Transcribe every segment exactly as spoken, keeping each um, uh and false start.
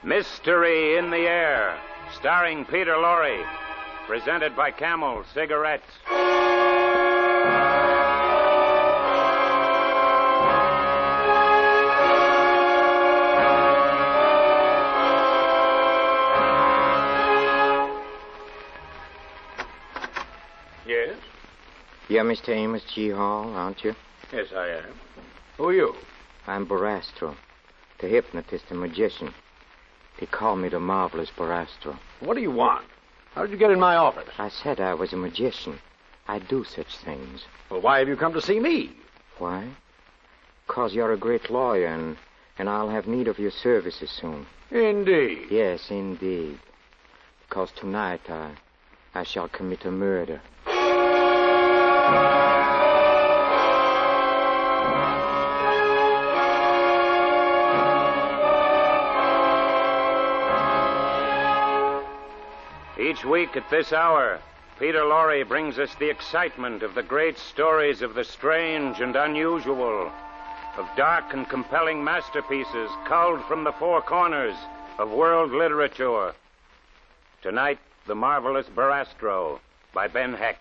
Mystery in the Air, starring Peter Lorre, presented by Camel Cigarettes. Yes? You're Mister Amos G. Hall, aren't you? Yes, I am. Who are you? I'm Barastro, the hypnotist and magician. They call me the marvelous Barastro. What do you want? How did you get in my office? I said I was a magician. I do such things. Well, why have you come to see me? Why? Because you're a great lawyer, and, and I'll have need of your services soon. Indeed. Yes, indeed. Because tonight I, I shall commit a murder. Each week at this hour, Peter Lorre brings us the excitement of the great stories of the strange and unusual, of dark and compelling masterpieces culled from the four corners of world literature. Tonight, The Marvelous Barastro by Ben Hecht.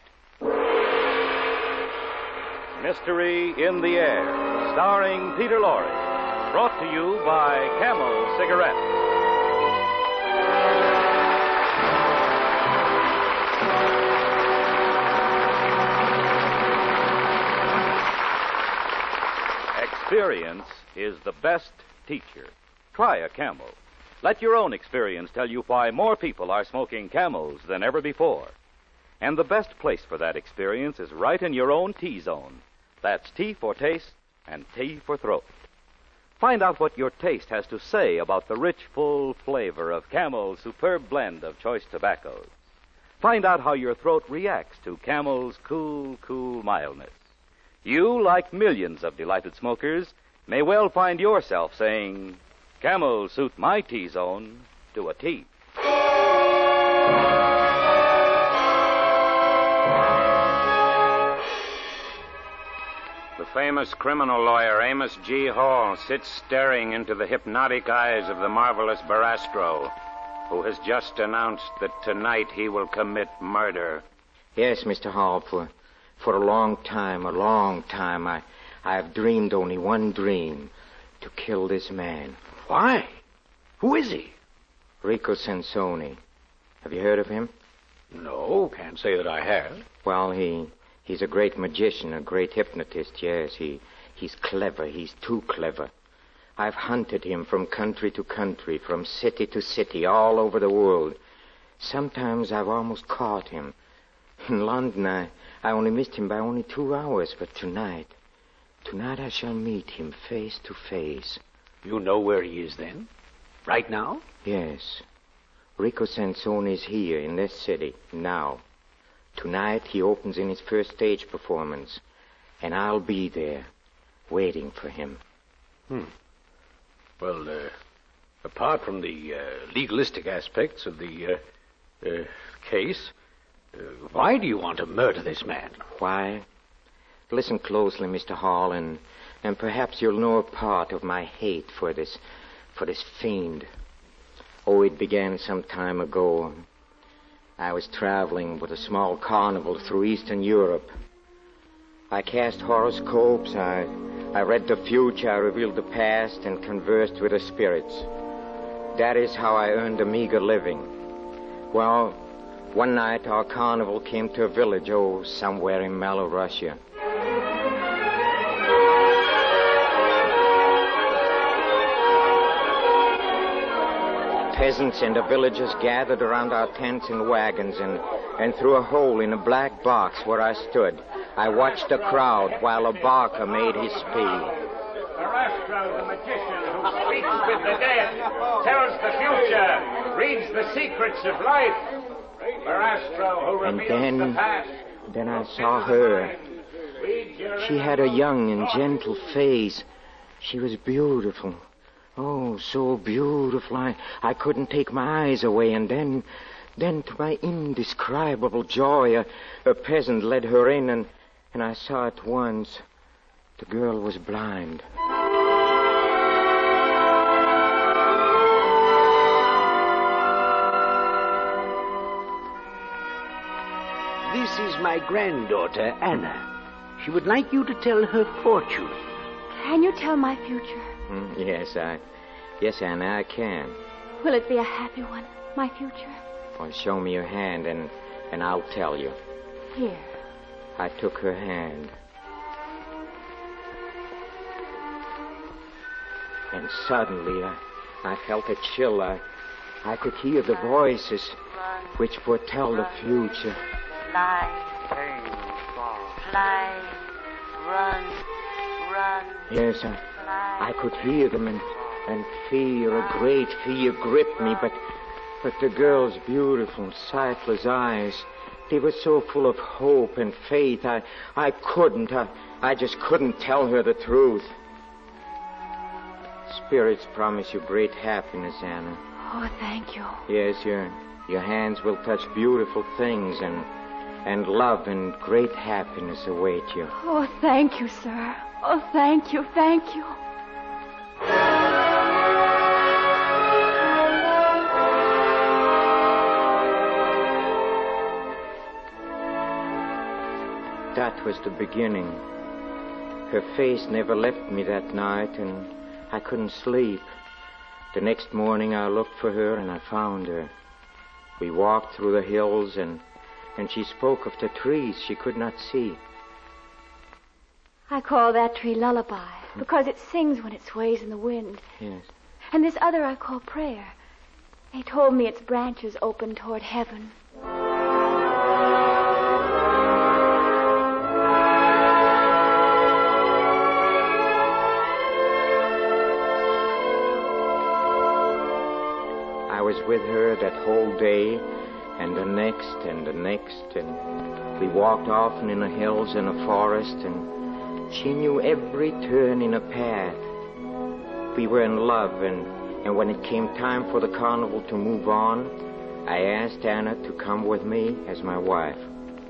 Mystery in the Air, starring Peter Lorre, brought to you by Camel Cigarettes. Experience is the best teacher. Try a Camel. Let your own experience tell you why more people are smoking Camels than ever before. And the best place for that experience is right in your own T-zone. That's T for taste and T for throat. Find out what your taste has to say about the rich, full flavor of Camel's superb blend of choice tobaccos. Find out how your throat reacts to Camel's cool, cool mildness. You, like millions of delighted smokers, may well find yourself saying, Camel suit my T-zone to a T. The famous criminal lawyer Amos G. Hall sits staring into the hypnotic eyes of the marvelous Barastro, who has just announced that tonight he will commit murder. Yes, Mister Hall, for... For a long time, a long time, I, I have dreamed only one dream, to kill this man. Why? Who is he? Rico Sansoni. Have you heard of him? No, can't say that I have. Well, he he's a great magician, a great hypnotist, yes. He He's clever. He's too clever. I've hunted him from country to country, from city to city, all over the world. Sometimes I've almost caught him. In London, I... I only missed him by only two hours, but tonight, tonight I shall meet him face to face. You know where he is then? Right now? Yes. Rico Sansoni is here in this city, now. Tonight he opens in his first stage performance, and I'll be there, waiting for him. Hmm. Well, uh, apart from the uh, legalistic aspects of the uh, uh, case... Uh, why do you want to murder this man? Why? Listen closely, Mister Hall, and, and perhaps you'll know a part of my hate for this, for this fiend. Oh, it began some time ago. I was traveling with a small carnival through Eastern Europe. I cast horoscopes, I, I read the future, I revealed the past, and conversed with the spirits. That is how I earned a meager living. Well... One night, our carnival came to a village, oh, somewhere in mellow Russia. Peasants and the villagers gathered around our tents and wagons, and, and through a hole in a black box where I stood, I watched the crowd while a barker made his speed. Barastro, the magician who speaks with the dead, tells the future, reads the secrets of life. Barastro, who and reveals then, the past. then I saw her. She had a young and gentle face. She was beautiful. Oh, so beautiful. I, I couldn't take my eyes away. And then, then to my indescribable joy, a, a peasant led her in, and, and I saw at once the girl was blind. This is my granddaughter, Anna. She would like you to tell her fortune. Can you tell my future? Mm, yes, I... Yes, Anna, I can. Will it be a happy one, my future? Well, show me your hand, and, and I'll tell you. Here. I took her hand. And suddenly, I, I felt a chill. I, I could hear the voices which foretell the future. Fly, fly, run, run. Yes, I, I could hear them, and, and fear, a great fear gripped me, but, but the girl's beautiful, sightless eyes, they were so full of hope and faith, I, I couldn't, I, I just couldn't tell her the truth. Spirits promise you great happiness, Anna. Oh, thank you. Yes, your, your hands will touch beautiful things, and, and love and great happiness await you. Oh, thank you, sir. Oh, thank you, thank you. That was the beginning. Her face never left me that night, and I couldn't sleep. The next morning I looked for her, and I found her. We walked through the hills, and, and she spoke of the trees she could not see. I call that tree Lullaby, because it sings when it sways in the wind. Yes. And this other I call Prayer. They told me its branches open toward heaven. I was with her that whole day, and the next, and the next, and we walked often in the hills and the forest, and she knew every turn in a path. We were in love, and, and when it came time for the carnival to move on, I asked Anna to come with me as my wife.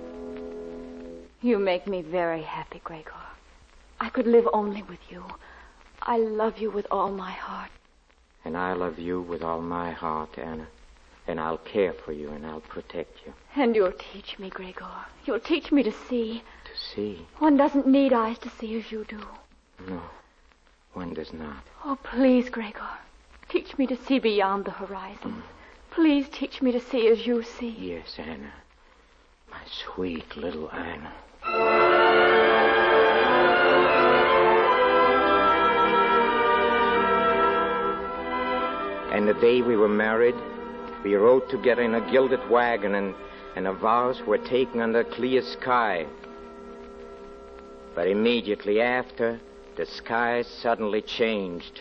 You make me very happy, Gregor. I could live only with you. I love you with all my heart. And I love you with all my heart, Anna. And I'll care for you, and I'll protect you. And you'll teach me, Gregor. You'll teach me to see. To see? One doesn't need eyes to see as you do. No, one does not. Oh, please, Gregor. Teach me to see beyond the horizon. Mm. Please teach me to see as you see. Yes, Anna. My sweet little Anna. And the day we were married, we rode together in a gilded wagon, and, and our vows were taken under a clear sky. But immediately after, the sky suddenly changed.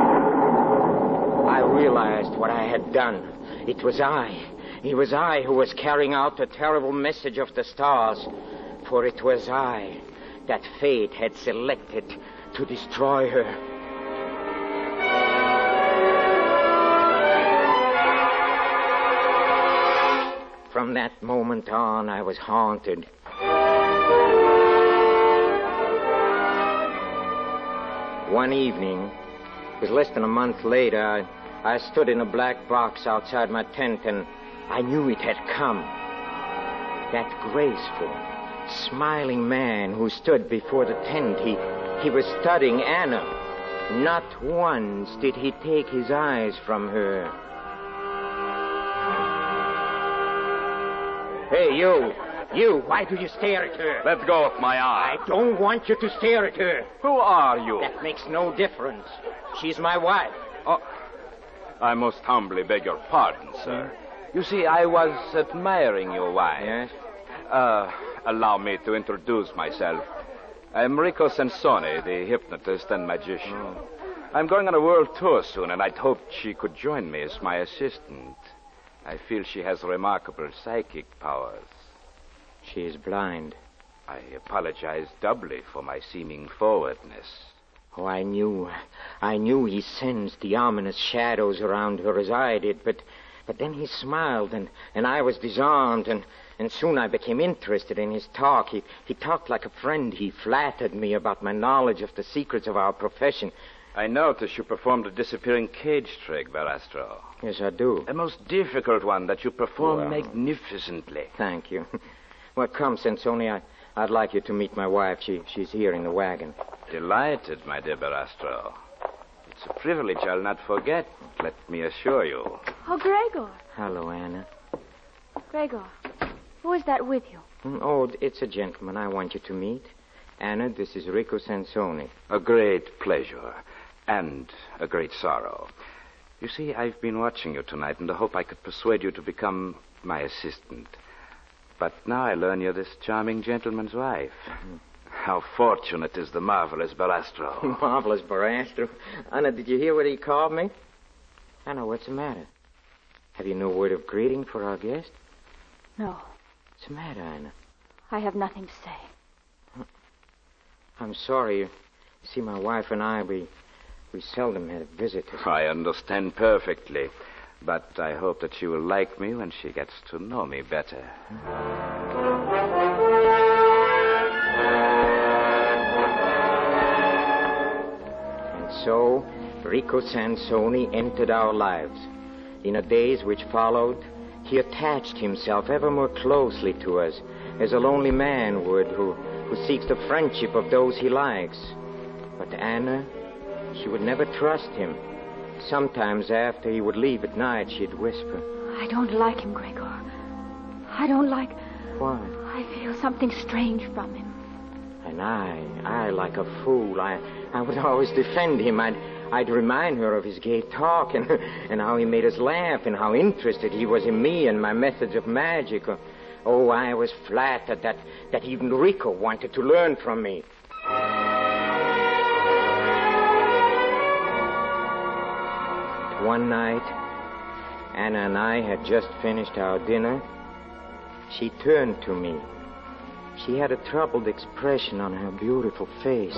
I realized what I had done. It was I. It was I who was carrying out the terrible message of the stars. For it was I that fate had selected to destroy her. From that moment on, I was haunted. One evening, it was less than a month later, I, I stood in a black box outside my tent, and I knew it had come. That graceful, smiling man who stood before the tent, he, he was studying Anna. Not once did he take his eyes from her. Hey, you. You, why do you stare at her? Let go of my arm. I don't want you to stare at her. Who are you? That makes no difference. She's my wife. Oh, I most humbly beg your pardon, sir. You see, I was admiring your wife. Yes? Uh, allow me to introduce myself. I'm Rico Sansone, the hypnotist and magician. Oh. I'm going on a world tour soon, and I'd hoped she could join me as my assistant. I feel she has remarkable psychic powers. She is blind. I apologize doubly for my seeming forwardness. Oh, I knew. I knew he sensed the ominous shadows around her as I did, but but then he smiled, and, and I was disarmed, and, and soon I became interested in his talk. He, he talked like a friend. He flattered me about my knowledge of the secrets of our profession. I noticed you performed a disappearing cage trick, Verastro. Yes, I do. A most difficult one that you perform well, magnificently. Thank you. Well, come, Sansoni. I, I'd like you to meet my wife. She, she's here in the wagon. Delighted, my dear Barastro. It's a privilege I'll not forget, let me assure you. Oh, Gregor. Hello, Anna. Gregor, who is that with you? Mm, Oh, it's a gentleman I want you to meet. Anna, this is Rico Sansoni. A great pleasure and a great sorrow. You see, I've been watching you tonight in the hope I could persuade you to become my assistant. But now I learn you're this charming gentleman's wife. Mm-hmm. How fortunate is the marvelous Barastro. Marvelous Barastro. Anna, did you hear what he called me? Anna, what's the matter? Have you no word of greeting for our guest? No, What's the matter, Anna? I have nothing to say. I'm sorry. You see, my wife and I, we, we seldom have visitors. I understand perfectly. But I hope that she will like me when she gets to know me better. So, Rico Sansoni entered our lives. In the days which followed, he attached himself ever more closely to us, as a lonely man would who, who seeks the friendship of those he likes. But Anna, she would never trust him. Sometimes after he would leave at night, she'd whisper, I don't like him, Gregor. I don't like... Why? I feel something strange from him. And I, I, like a fool, I, I would always defend him. I'd, I'd remind her of his gay talk and, and how he made us laugh and how interested he was in me and my methods of magic. Oh, I was flattered that, that even Rico wanted to learn from me. One night, Anna and I had just finished our dinner. She turned to me. She had a troubled expression on her beautiful face.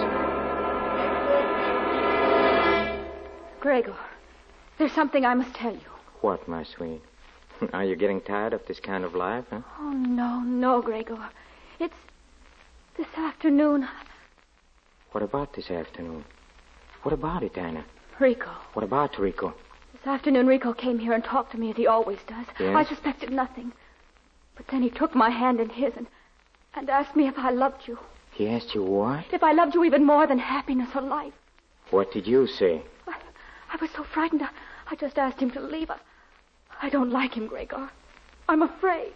Gregor, there's something I must tell you. What, my sweet? Are you getting tired of this kind of life, huh? Oh, no, no, Gregor. It's this afternoon. What about this afternoon? What about it, Anna? Rico. What about Rico? This afternoon, Rico came here and talked to me as he always does. Yes? I suspected nothing. But then he took my hand in his and, and asked me if I loved you. He asked you what? If I loved you even more than happiness or life. What did you say? I, I was so frightened, I, I just asked him to leave. I, I don't like him, Gregor. I'm afraid.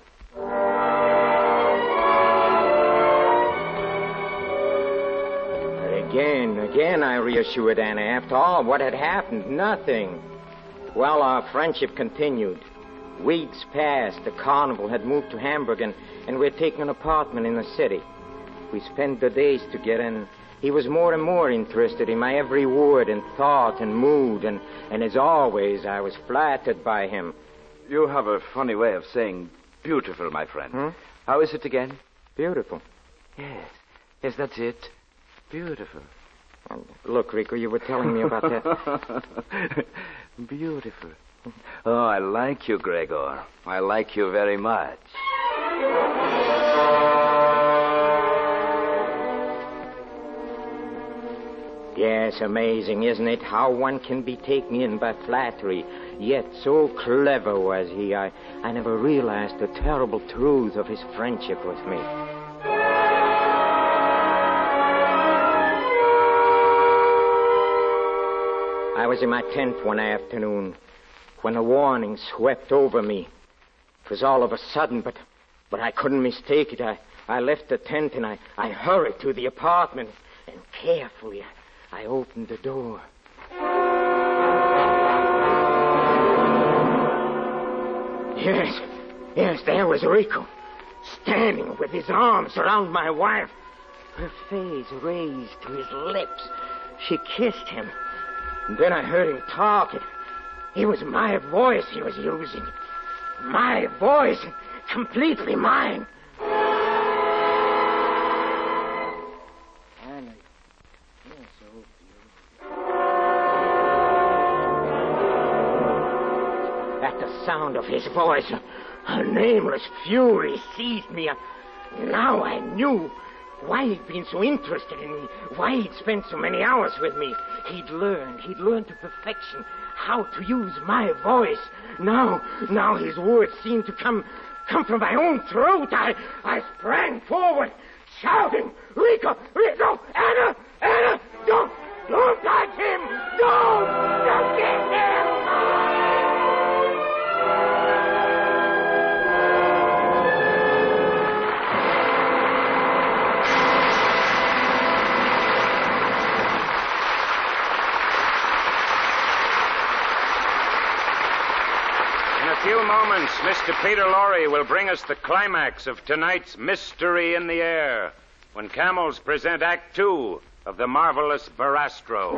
Again, again, I reassured Anna. After all, what had happened? Nothing. Well, our friendship continued. Weeks passed. The carnival had moved to Hamburg, and, and we had taken an apartment in the city. We spent the days together, and he was more and more interested in my every word and thought and mood, and, and as always, I was flattered by him. You have a funny way of saying beautiful, my friend. Hmm? How is it again? Beautiful. Yes. Yes, that's it. Beautiful. Oh, look, Rico, you were telling me about that. Beautiful. Oh, I like you, Gregor. I like you very much. Yes, amazing, isn't it? How one can be taken in by flattery. Yet so clever was he, I, I never realized the terrible truth of his friendship with me. I was in my tent one afternoon when a warning swept over me. It was all of a sudden, but but I couldn't mistake it. I, I left the tent and I, I hurried to the apartment, and carefully I, I opened the door. Yes, yes, there was Rico, standing with his arms around my wife, her face raised to his lips. She kissed him. And then I heard him talk. It, it was my voice he was using. My voice, completely mine. Anna, you're so beautiful. At the sound of his voice, a nameless fury seized me. Now I knew why he'd been so interested in me, why he'd spent so many hours with me. He'd learned, he'd learned to perfection how to use my voice. Now, now his words seemed to come, come from my own throat, I, I sprang forward, shouting, Rico, Rico, Anna, Anna, don't, don't touch him! Don't! Don't get him! In a few moments, Mister Peter Lorre will bring us the climax of tonight's Mystery in the Air, when camels present Act Two of the marvelous Barastro.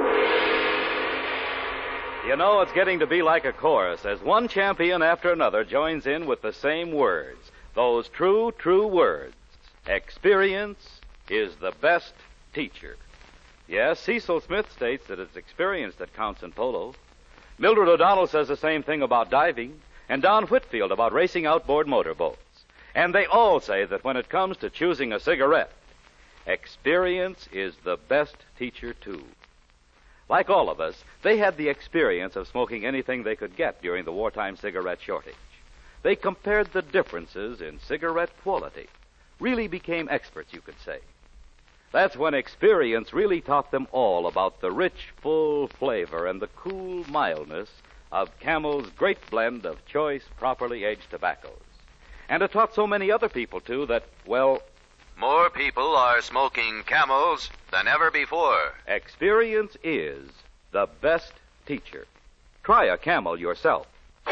You know, it's getting to be like a chorus as one champion after another joins in with the same words. Those true, true words. Experience is the best teacher. Yes, Cecil Smith states that it's experience that counts in polo. Mildred O'Donnell says the same thing about diving, and Don Whitfield about racing outboard motorboats. And they all say that when it comes to choosing a cigarette, experience is the best teacher, too. Like all of us, they had the experience of smoking anything they could get during the wartime cigarette shortage. They compared the differences in cigarette quality, really became experts, you could say. That's when experience really taught them all about the rich, full flavor and the cool mildness of Camel's great blend of choice, properly aged tobaccos. And it taught so many other people, too, that, well, more people are smoking Camels than ever before. experience is the best teacher. Try a Camel yourself.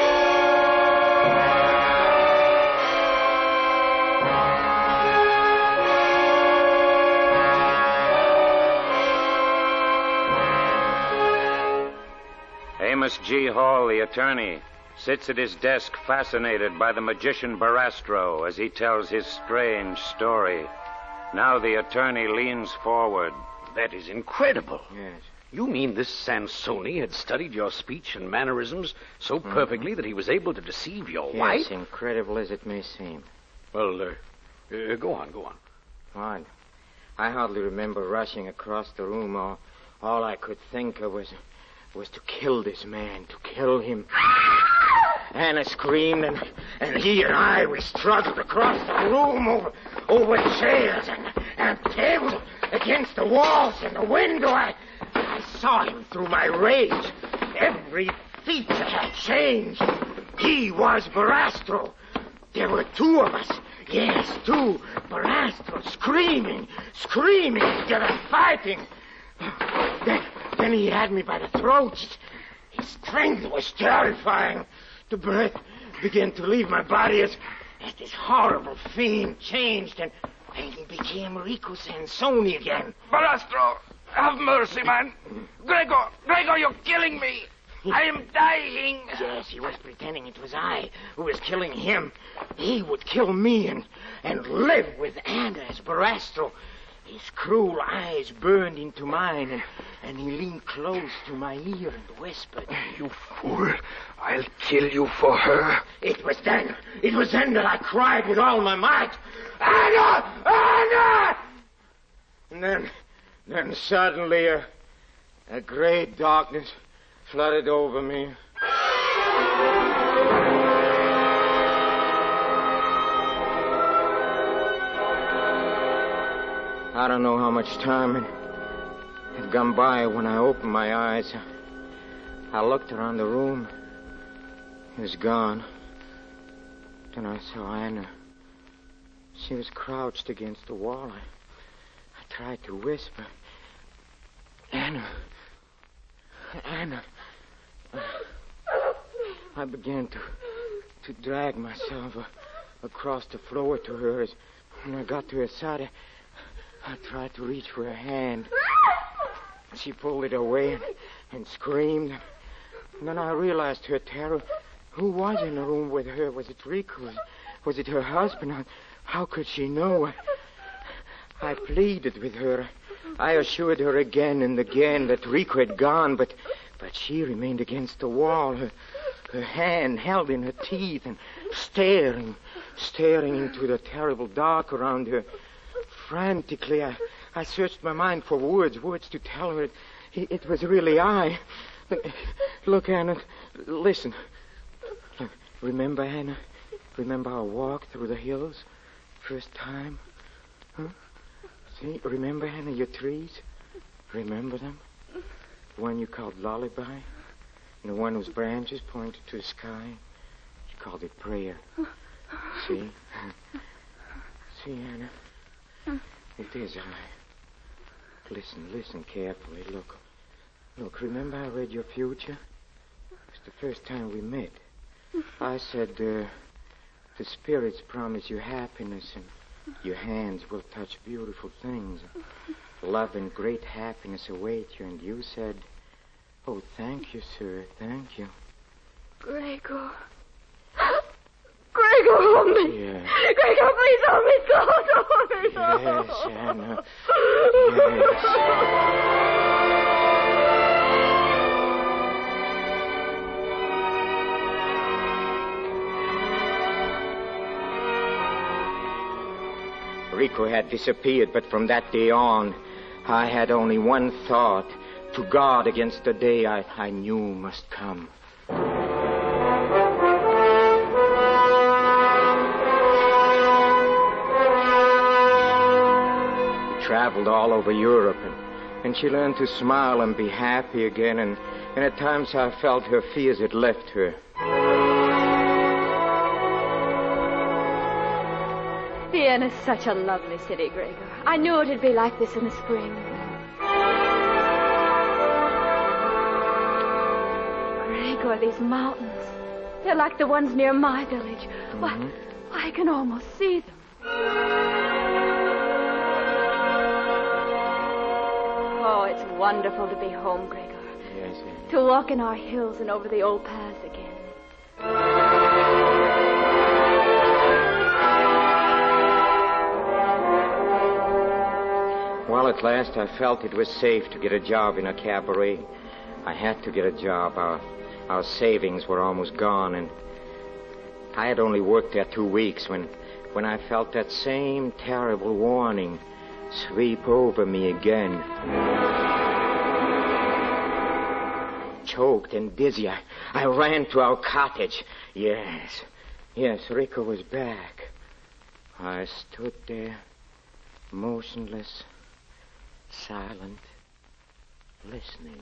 Amos G. Hall, the attorney, sits at his desk fascinated by the magician Barastro as he tells his strange story. Now the attorney leans forward. That is incredible. Yes. You mean this Sansoni had studied your speech and mannerisms so perfectly mm-hmm. that he was able to deceive your yes, wife? Incredible as it may seem. Well, uh, uh, go on, go on. What? I hardly remember rushing across the room. All, all I could think of was, was to kill this man, to kill him. Anna screamed, and, and he and I, we struggled across the room over, over chairs and, and tables, against the walls and the window. I, I saw him through my rage. Every feature had changed. He was Barastro. There were two of us. Yes, two. Barastro screaming, screaming together, fighting. Then, then he had me by the throat. His strength was terrifying. The breath began to leave my body as, as this horrible fiend changed and, and he became Rico Sansoni again. Barastro, have mercy, man. Gregor, Gregor, you're killing me. I am dying. Yes, he was pretending it was I who was killing him. He would kill me and, and live with Anna as Barastro. His cruel eyes burned into mine, and, and he leaned close to my ear and whispered, "You fool, I'll kill you for her." It was then, it was then that I cried with all my might, "Anna! Anna!" And then, then suddenly a, a great darkness flooded over me. I don't know how much time it had gone by when I opened my eyes. I looked around the room. He was gone. Then I saw Anna. She was crouched against the wall. I, I tried to whisper, "Anna, Anna." I began to to drag myself uh, across the floor to her. As when I got to her side, I, I tried to reach for her hand. She pulled it away and, and screamed. And then I realized her terror. Who was in the room with her? Was it Rico? Was, was it her husband? How could she know? I, I pleaded with her. I assured her again and again that Rico had gone, but but she remained against the wall, her, her hand held in her teeth and staring, staring into the terrible dark around her. Frantically, I, I searched my mind for words, words to tell her it, it was really I. Look, Anna, listen. Remember, Anna? Remember our walk through the hills? First time? Huh? See, remember, Hannah, your trees? Remember them? The one you called Lullaby? And the one whose branches pointed to the sky? You called it Prayer. See? See, Hannah? It is I. Listen, listen carefully. Look. Look, remember I read your future? It was the first time we met. I said, uh, the spirits promise you happiness, and your hands will touch beautiful things. Love and great happiness await you, and you said, oh, thank you, sir, thank you. Gregor. Gregor, hold me. Yeah. Gregor, please hold me close. Hold me close. Yes, Anna. Yes. Rico had disappeared, but from that day on, I had only one thought, to guard against the day I, I knew must come. We traveled all over Europe, and, and she learned to smile and be happy again, and, and at times I felt her fears had left her. Vienna's such a lovely city, Gregor. I knew it'd be like this in the spring. Gregor, these mountains, they're like the ones near my village. Mm-hmm. Why, I can almost see them. Oh, it's wonderful to be home, Gregor. Yes, yes. To walk in our hills and over the old paths again. Well, at last I felt it was safe to get a job in a cabaret. I had to get a job. Our, our savings were almost gone, and I had only worked there two weeks when, when I felt that same terrible warning sweep over me again. Choked and dizzy, I, I ran to our cottage. Yes, yes, Rico was back. I stood there, motionless, silent, listening.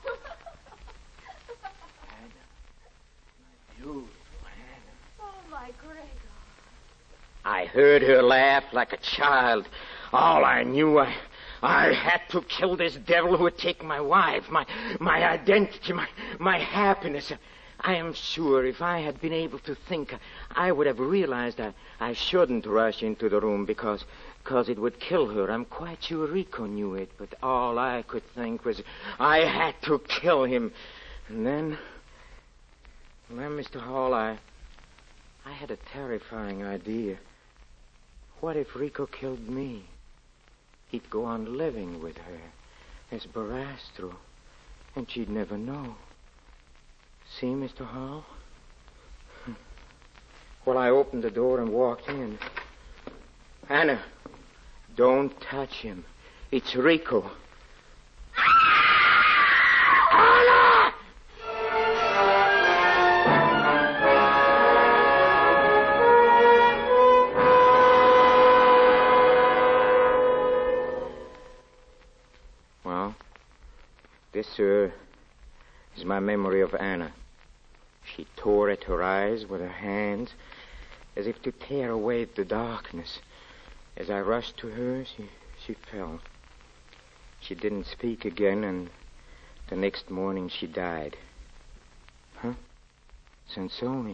Hannah, my beautiful Hannah. Oh, my Gregor. I heard her laugh like a child. All I knew, I, I had to kill this devil who would take my wife, my, my identity, my, my happiness. I am sure if I had been able to think, I would have realized I, I shouldn't rush into the room because... Because it would kill her. I'm quite sure Rico knew it, but all I could think was I had to kill him. And then, well, Mister Hall, I, I had a terrifying idea. What if Rico killed me? He'd go on living with her as Barastro, and she'd never know. See, Mister Hall? Well, I opened the door and walked in. Anna, don't touch him. It's Rico. Anna! Well, this, sir, is my memory of Anna. She tore at her eyes with her hands as if to tear away the darkness. As I rushed to her, she, she fell. She didn't speak again, and the next morning she died. Huh? Sansoni.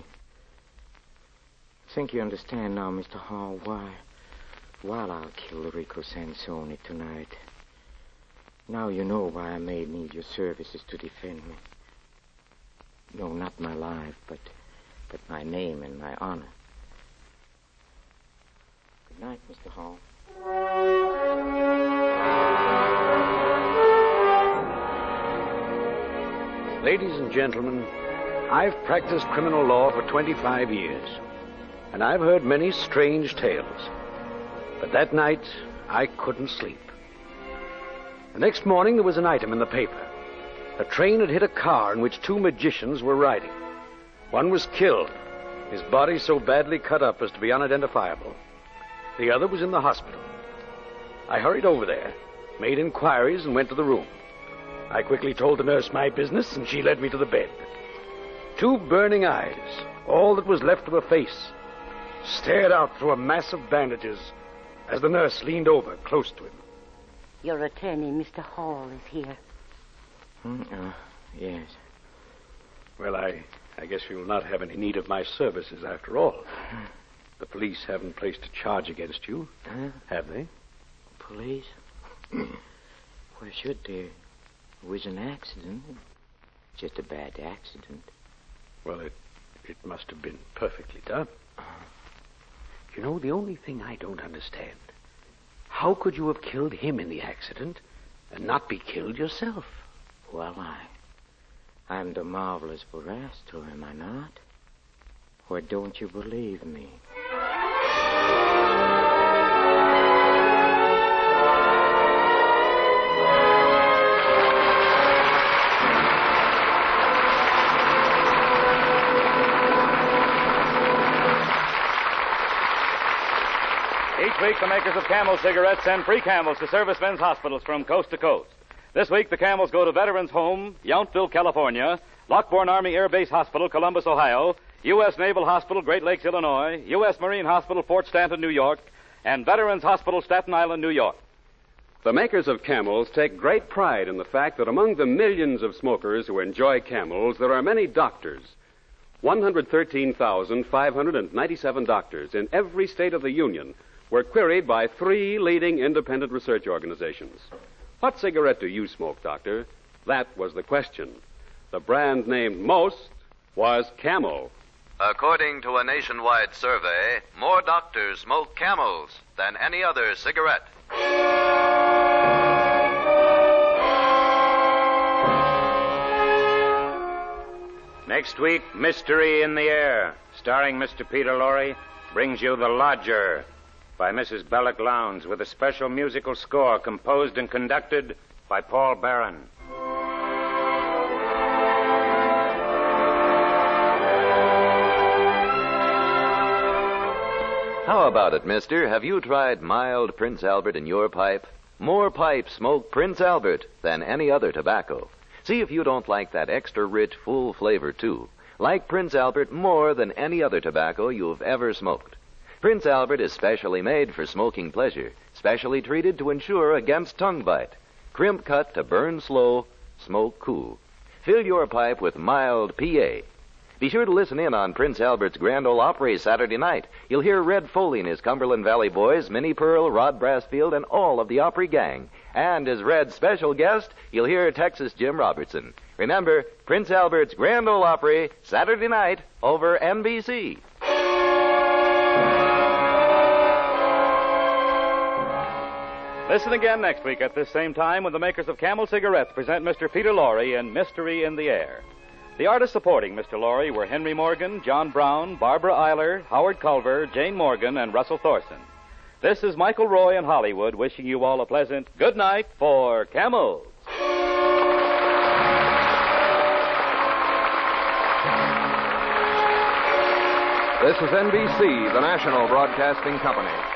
I think you understand now, Mister Hall, why, why I'll kill Rico Sansoni tonight. Now you know why I may need your services to defend me. No, not my life, but, but my name and my honor. Good night, Mister Hall. Ladies and gentlemen, I've practiced criminal law for twenty-five years, and I've heard many strange tales. But that night, I couldn't sleep. The next morning, there was an item in the paper. A train had hit a car in which two magicians were riding. One was killed, his body so badly cut up as to be unidentifiable. The other was in the hospital. I hurried over there, made inquiries, and went to the room. I quickly told the nurse my business, and she led me to the bed. Two burning eyes, all that was left of her face, stared out through a mass of bandages as the nurse leaned over close to him. Your attorney, Mister Hall, is here. Hmm, uh, yes. Well, I, I guess you'll not have any need of my services after all. The police haven't placed a charge against you, Huh? have they? Police? Why should there? It was an accident. Just a bad accident. Well, it, it must have been perfectly done. You know, the only thing I don't understand, how could you have killed him in the accident and not be killed yourself? Well, I... I'm the marvelous Borasto, am I not? Or don't you believe me? Each week, the makers of Camel cigarettes send free Camels to servicemen's hospitals from coast to coast. This week, the Camels go to Veterans Home, Yountville, California, Lockbourne Army Air Base Hospital, Columbus, Ohio, U S Naval Hospital, Great Lakes, Illinois, U S Marine Hospital, Fort Stanton, New York, and Veterans Hospital, Staten Island, New York. The makers of Camels take great pride in the fact that among the millions of smokers who enjoy Camels, there are many doctors. one hundred thirteen thousand five hundred ninety-seven doctors in every state of the Union were queried by three leading independent research organizations. What cigarette do you smoke, Doctor? That was the question. The brand named most was Camel. According to a nationwide survey, more doctors smoke Camels than any other cigarette. Next week, Mystery in the Air, starring Mister Peter Lorre, brings you The Lodger by Missus Belloc Lowndes with a special musical score composed and conducted by Paul Barron. How about it, mister? Have you tried mild Prince Albert in your pipe? More pipes smoke Prince Albert than any other tobacco. See if you don't like that extra rich, full flavor, too. Like Prince Albert more than any other tobacco you've ever smoked. Prince Albert is specially made for smoking pleasure, specially treated to ensure against tongue bite. Crimp cut to burn slow, smoke cool. Fill your pipe with mild P A. Be sure to listen in on Prince Albert's Grand Ole Opry Saturday night. You'll hear Red Foley and his Cumberland Valley Boys, Minnie Pearl, Rod Brassfield, and all of the Opry gang. And as Red's special guest, you'll hear Texas Jim Robertson. Remember, Prince Albert's Grand Ole Opry, Saturday night, over N B C. Listen again next week at this same time when the makers of Camel cigarettes present Mister Peter Lorre in Mystery in the Air. The artists supporting Mister Lorre were Henry Morgan, John Brown, Barbara Eiler, Howard Culver, Jane Morgan, and Russell Thorson. This is Michael Roy in Hollywood wishing you all a pleasant good night for Camels. This is N B C, the national broadcasting company.